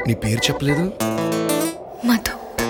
నీ పేరు చెప్పలేదు. మధు.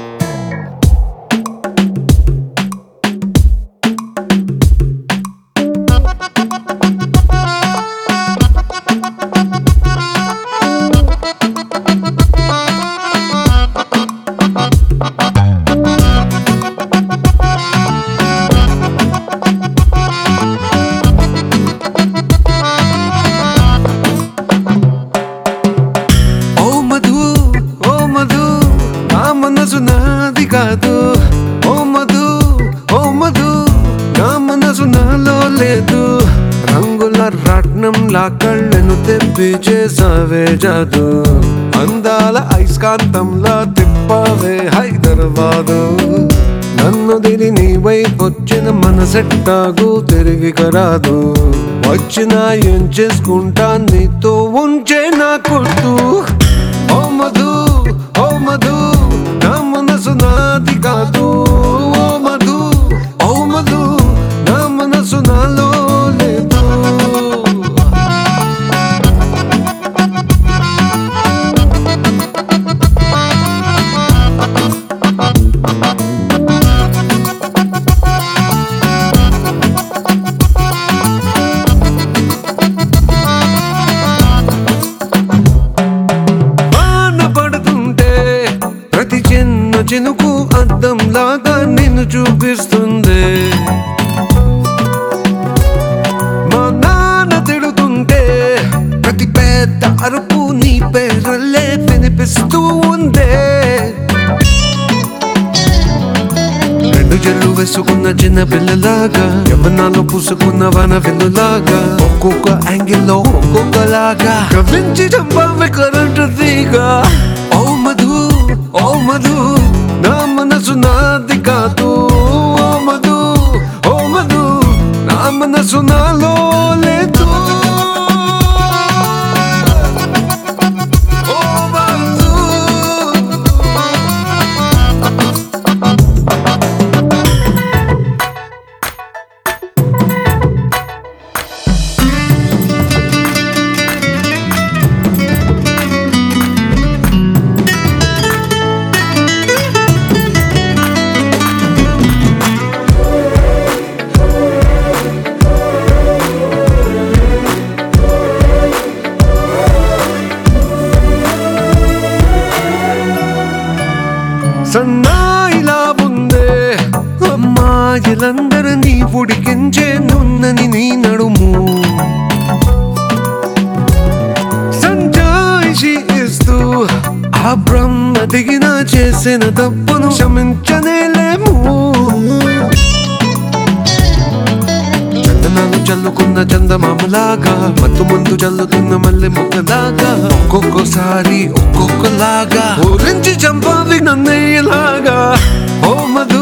మనసు నాది కాదు ఓ మధు, ఓ మధు, నా మనసు నాలో లేదు. రంగుల రాట్నంలా కళ్ళను తెప్పి చేసావే జాదు, అందాల ఐస్కాంతంలా తిప్పావే హైదరాబాదు. నన్ను దిని నీ వైపొచ్చిన మనసెట్టాగు తిరిగి కరాదు. వచ్చినా ఏం చేసుకుంటా నీతో ఉంచే నా కొట్టు. ఓ మధు, ఓ మధు, నా మనసు నాది కాదు ఓ మధు, ఓ మధు, నా మనసు నాలో లేదు. చినుకు అద్దంలాగా నిన్ను చూపిస్తుంది. మా నాన్న తిడుతుంటే ప్రతి పెద్ద అరుపు నీ పేరులే వినిపిస్తూ ఉందే. రెండు చెల్లు వేసుకున్న చిన్న పిల్లలాగా, యవ్వనాలు పూసుకున్న వన వెన్నులాగా, ఒక్కొక్క యాంగిల్లో ఒక్కొక్కలాగా కవించి చంపావి కరెంటు తీగా. ఓ మధు, ఓ మధు, నా మనసు నాది కాదు ఓ మధు, ఓ మధు, నా మనసు నాలో లేదు. సన్నాయిలా ఉందే అమ్మాయిలందరినీ ఉడికించే నున్నని నీ నడుము. సంజాయిషి ఇస్తూ ఆ బ్రహ్మ దిగిన చేసిన తప్పును క్షమించనేలేము. చందనాలు చల్లుకున్న చందమామలాగా, మత్తు ముందు చల్లుతున్న మల్లె మొక్కలాగా, ఒక్కొక్కసారి ఒక్కొక్కలాగా ఊరించి చంపావి నన్నయ్యలాగా. ఓ మధు,